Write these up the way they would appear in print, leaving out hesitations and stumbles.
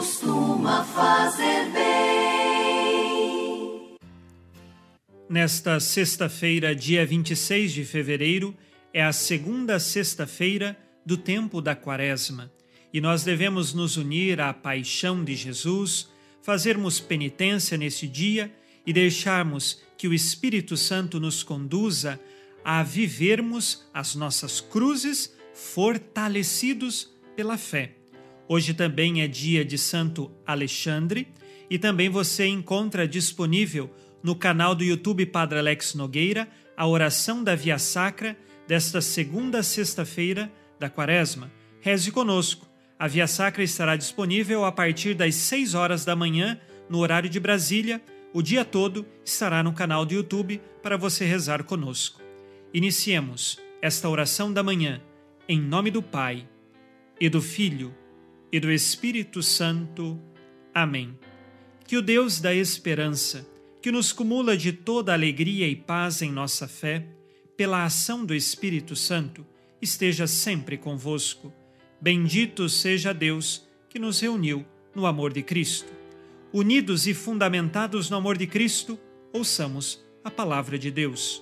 costuma fazer bem. Nesta sexta-feira, dia 26 de fevereiro, é a segunda sexta-feira do tempo da Quaresma, e nós devemos nos unir à paixão de Jesus, fazermos penitência nesse dia e deixarmos que o Espírito Santo nos conduza a vivermos as nossas cruzes fortalecidos pela fé. Hoje também é dia de Santo Alexandre e também você encontra disponível no canal do YouTube Padre Alex Nogueira a oração da Via Sacra desta segunda sexta-feira da Quaresma. Reze conosco. A Via Sacra estará disponível a partir das 6 horas da manhã no horário de Brasília. O dia todo estará no canal do YouTube para você rezar conosco. Iniciemos esta oração da manhã em nome do Pai, e do Filho, e do Espírito Santo. Amém. Que o Deus da esperança, que nos cumula de toda alegria e paz em nossa fé, pela ação do Espírito Santo, esteja sempre convosco. Bendito seja Deus que nos reuniu no amor de Cristo. Unidos e fundamentados no amor de Cristo, ouçamos a palavra de Deus.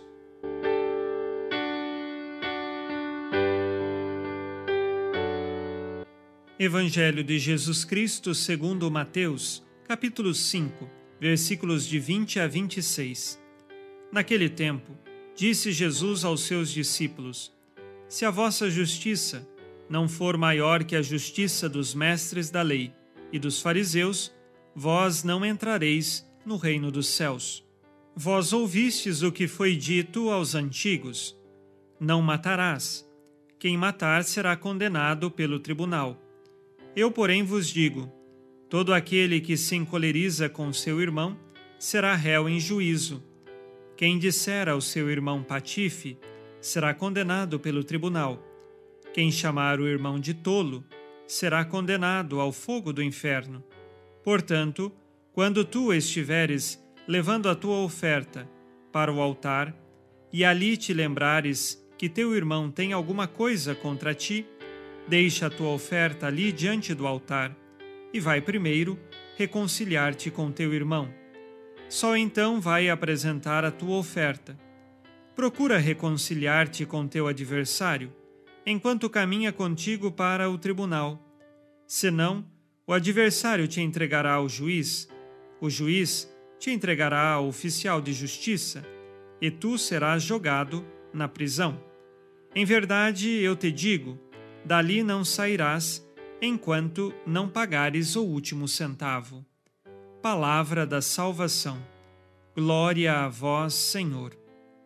Evangelho de Jesus Cristo segundo Mateus, capítulo 5, versículos de 20 a 26. Naquele tempo, disse Jesus aos seus discípulos: Se a vossa justiça não for maior que a justiça dos mestres da lei e dos fariseus, vós não entrareis no reino dos céus. Vós ouvistes o que foi dito aos antigos: Não matarás. Quem matar será condenado pelo tribunal. Eu, porém, vos digo: todo aquele que se encoleriza com seu irmão será réu em juízo. Quem disser ao seu irmão patife será condenado pelo tribunal. Quem chamar o irmão de tolo será condenado ao fogo do inferno. Portanto, quando tu estiveres levando a tua oferta para o altar, e ali te lembrares que teu irmão tem alguma coisa contra ti, deixa a tua oferta ali diante do altar, e vai primeiro reconciliar-te com teu irmão. Só então vai apresentar a tua oferta. Procura reconciliar-te com teu adversário, enquanto caminha contigo para o tribunal. Senão, o adversário te entregará ao juiz, o juiz te entregará ao oficial de justiça, e tu serás jogado na prisão. Em verdade, eu te digo, dali não sairás, enquanto não pagares o último centavo. Palavra da salvação. Glória a vós, Senhor.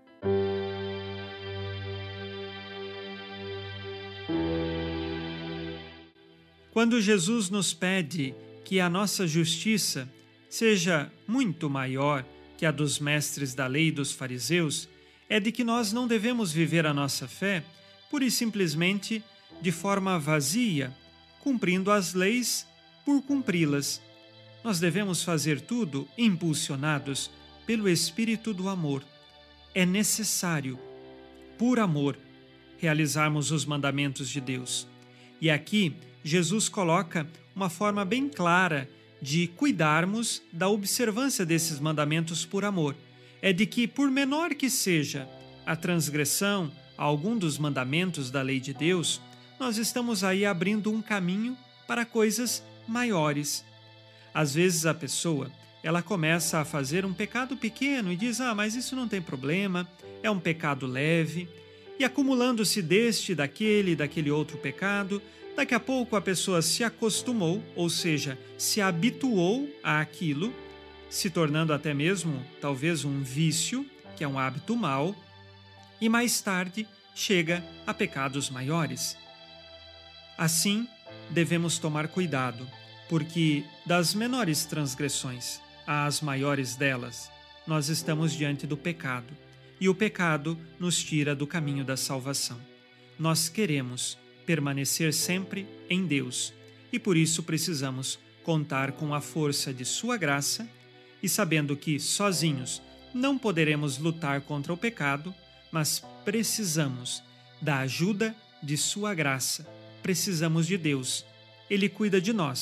Quando Jesus nos pede que a nossa justiça seja muito maior que a dos mestres da lei e dos fariseus, é de que nós não devemos viver a nossa fé pura e simplesmente de forma vazia, cumprindo as leis por cumpri-las. Nós devemos fazer tudo impulsionados pelo Espírito do amor. É necessário, por amor, realizarmos os mandamentos de Deus. E aqui, Jesus coloca uma forma bem clara de cuidarmos da observância desses mandamentos por amor. É de que, por menor que seja a transgressão a algum dos mandamentos da lei de Deus, nós estamos aí abrindo um caminho para coisas maiores. Às vezes a pessoa, ela começa a fazer um pecado pequeno e diz: mas isso não tem problema, é um pecado leve. E acumulando-se daquele outro pecado, daqui a pouco a pessoa se acostumou, ou seja, se habituou àquilo, se tornando até mesmo, talvez, um vício, que é um hábito mau, e mais tarde chega a pecados maiores. Assim, devemos tomar cuidado, porque das menores transgressões às maiores delas, nós estamos diante do pecado, e o pecado nos tira do caminho da salvação. Nós queremos permanecer sempre em Deus, e por isso precisamos contar com a força de sua graça, e sabendo que sozinhos não poderemos lutar contra o pecado, mas precisamos da ajuda de sua graça. Precisamos de Deus. Ele cuida de nós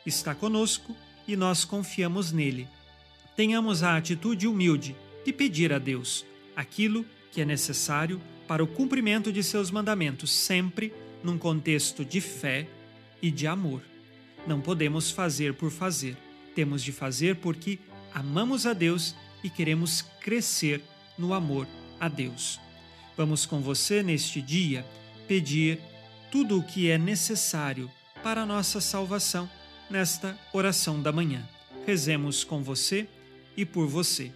está conosco e nós confiamos nele. Tenhamos a atitude humilde de pedir a Deus aquilo que é necessário para o cumprimento de seus mandamentos, sempre num contexto de fé e de amor. Não podemos fazer por fazer, temos de fazer porque amamos a Deus e queremos crescer no amor a Deus. Vamos com você neste dia pedir tudo o que é necessário para a nossa salvação nesta oração da manhã. Rezemos com você e por você.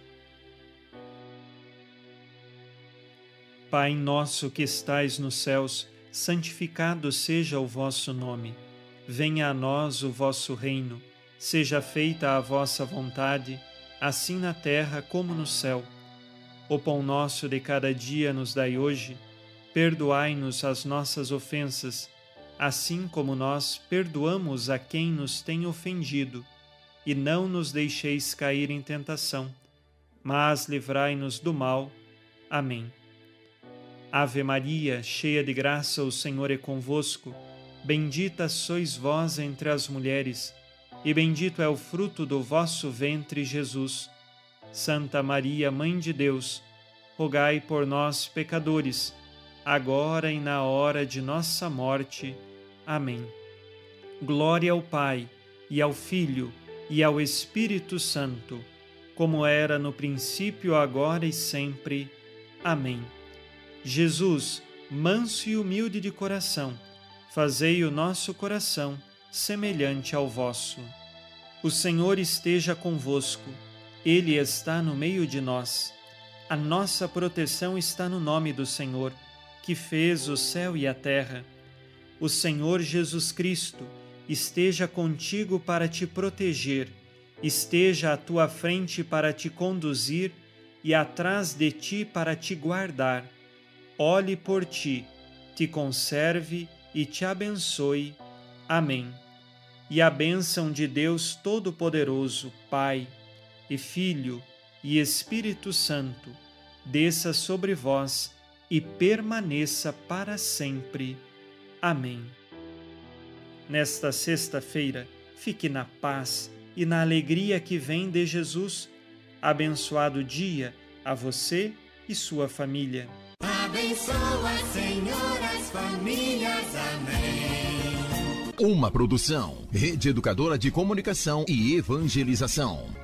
Pai nosso que estais nos céus, santificado seja o vosso nome. Venha a nós o vosso reino. Seja feita a vossa vontade, assim na terra como no céu. O pão nosso de cada dia nos dai hoje. Perdoai-nos as nossas ofensas, assim como nós perdoamos a quem nos tem ofendido. E não nos deixeis cair em tentação, mas livrai-nos do mal. Amém. Ave Maria, cheia de graça, o Senhor é convosco. Bendita sois vós entre as mulheres, e bendito é o fruto do vosso ventre, Jesus. Santa Maria, Mãe de Deus, rogai por nós, pecadores, agora e na hora de nossa morte. Amém. Glória ao Pai, e ao Filho, e ao Espírito Santo, como era no princípio, agora e sempre. Amém. Jesus, manso e humilde de coração, fazei o nosso coração semelhante ao vosso. O Senhor esteja convosco, Ele está no meio de nós. A nossa proteção está no nome do Senhor, que fez o céu e a terra. O Senhor Jesus Cristo esteja contigo para te proteger, esteja à tua frente para te conduzir e atrás de ti para te guardar. Olhe por ti, te conserve e te abençoe. Amém. E a bênção de Deus Todo-Poderoso, Pai e Filho e Espírito Santo, desça sobre vós e permaneça para sempre. Amém. Nesta sexta-feira, fique na paz e na alegria que vem de Jesus. Abençoado dia a você e sua família. Abençoa, Senhor, as famílias. Amém. Uma produção, Rede Educadora de Comunicação e Evangelização.